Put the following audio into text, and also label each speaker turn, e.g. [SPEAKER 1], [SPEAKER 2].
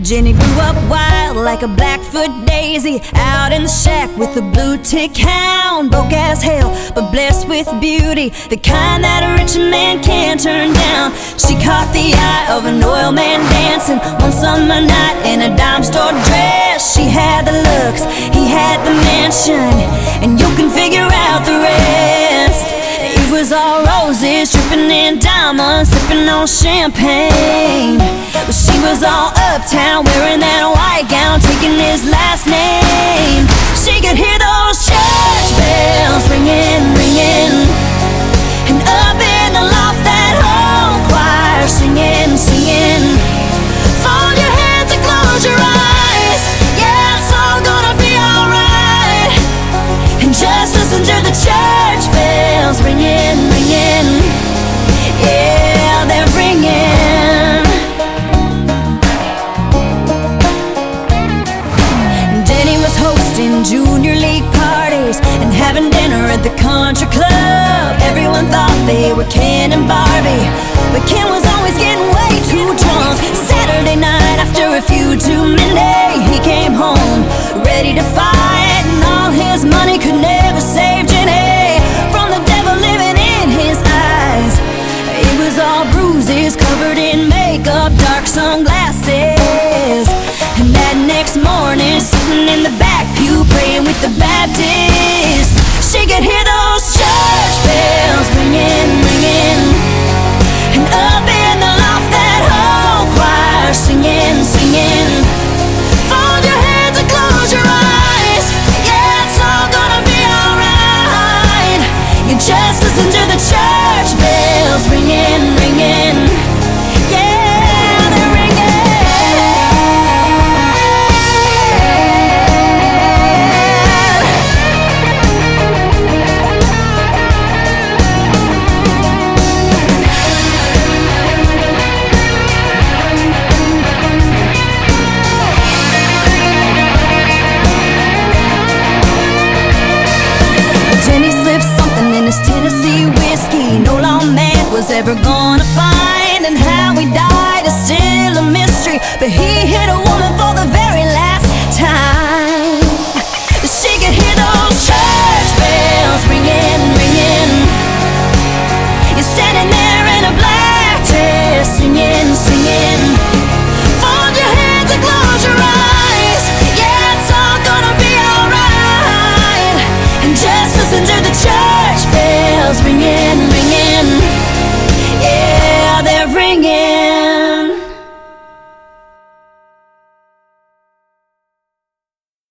[SPEAKER 1] Jenny grew up wild like a Blackfoot daisy, out in the shack with a blue tick hound. Broke as hell, but blessed with beauty, the kind that a rich man can't turn down. She caught the eye of an oil man dancing one summer night in a dime store dress. She had the looks, he had the mansion, and you can figure out the rest. It was all roses, dripping in diamonds, sipping on champagne. But she was all uptown, wearing that white gown, taking his last name. She could hear those church bells ringing, ringing, and up in the loft that whole choir singing, singing. Fold your hands and close your eyes, yeah, it's all gonna be alright. And just listen to the church bells ringing, ringing, yeah, they're ringing. Denny was hosting junior league parties and having dinner at the country club. Everyone thought they were Ken and Barbie, but Ken was always getting way too drunk. Saturday night, after a few too many, he came home ready to fight, and all his money could never save Jenny from the devil living in his eyes. It was all bruises, covered in makeup, dark sunglasses. And that next morning, sitting in the back pew, praying with the Baptists, she could hear those church bells ringing, ringing, and up in the loft that whole choir singing, singing. Fold your hands and close your eyes, yeah, it's all gonna be alright. You just listen to the church bells ringing, ringing, yeah, they're ringing. Jenny slipped something in his Tennessee whiskey. No lawman was ever gonna